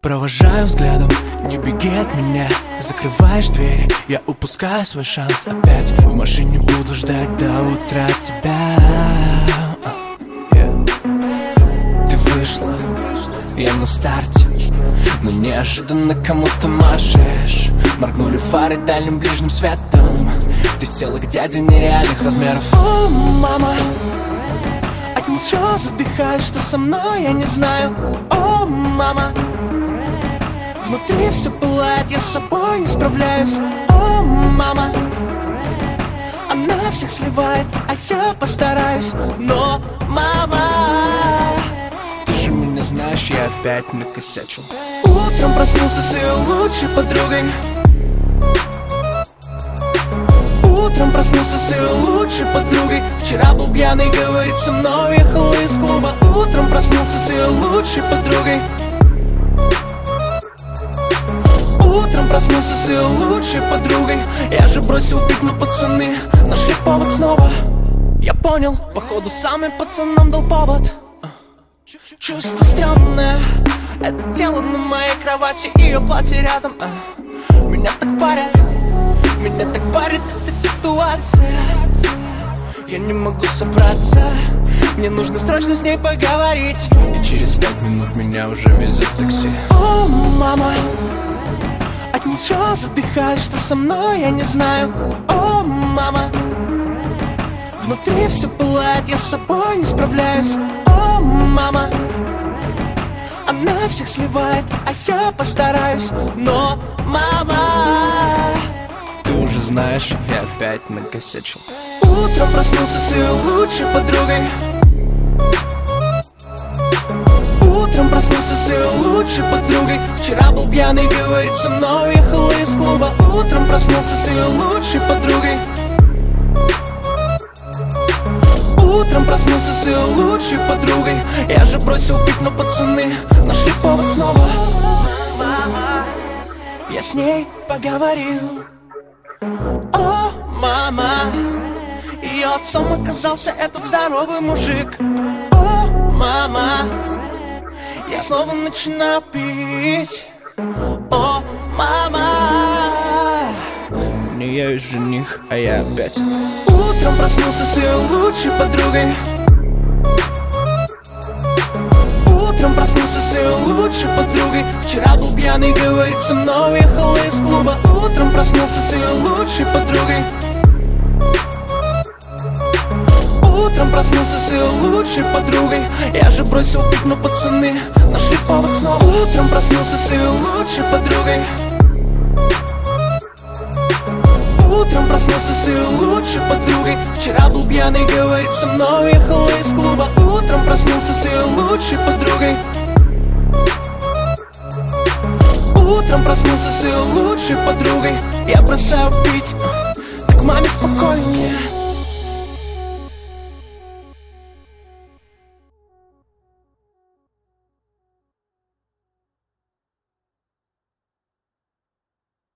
Провожаю взглядом, не беги от меня. Закрываешь дверь, я упускаю свой шанс. Опять в машине буду ждать до утра тебя. Ты вышла, я на старте, но неожиданно кому-то машешь. Моргнули фары дальним ближним светом. Ты села к дяде нереальных размеров. О, мама, от нее задыхаюсь, что со мной, я не знаю. О, мама, внутри все пылает, я с собой не справляюсь. О, мама, она всех сливает, а я постараюсь. Но, мама, ты же меня знаешь, я опять накосячил. Утром проснулся с ее лучшей подругой. Утром проснулся с ее лучшей подругой. Вчера был пьяный, говорит, со мной ехал из клуба. Утром проснулся с ее лучшей подругой. Утром проснулся с ее лучшей подругой. Я же бросил пить, но пацаны нашли повод снова. Я понял, походу сам и пацанам дал повод. Чувство стрёмное, это тело на моей кровати, ее платье рядом. Меня так парит эта ситуация. Я не могу собраться, мне нужно срочно с ней поговорить. И через 5 минут меня уже везет такси. О, мама, от нее задыхаюсь, что со мной, я не знаю. О, мама, внутри все пылает, я с собой не справляюсь. О, мама, она всех сливает, а я постараюсь. Но, мама, ты уже знаешь, я опять накосячил. Утром проснулся с ее лучшей подругой. Утром проснулся с ее лучшей подругой. Вчера был пьяный, говорит, со мной ехал из клуба. Утром проснулся с ее лучшей подругой. Утром проснулся с ее лучшей подругой. Я же бросил пить, но пацаны нашли повод снова. Я с ней поговорил. О, мама, ее отцом оказался этот здоровый мужик. О, мама, я снова начинаю пить. О, мама, у нее есть жених, а я опять. Утром проснулся с ее лучшей подругой. Утром проснулся с ее лучшей подругой. Вчера был пьяный, говорит, со мной ехал из клуба. Утром проснулся с ее лучшей подругой. Утром проснулся с ее лучшей подругой. Я же бросил пить, но пацаны нашли повод снова. Утром проснулся с ее лучшей подругой. Утром проснулся с ее лучшей подругой. Вчера был пьяный, говорит, со мной ехал из клуба. Утром проснулся с ее лучшей подругой. Утром проснулся с ее лучшей подругой. Я бросаю пить, так маме спокойнее.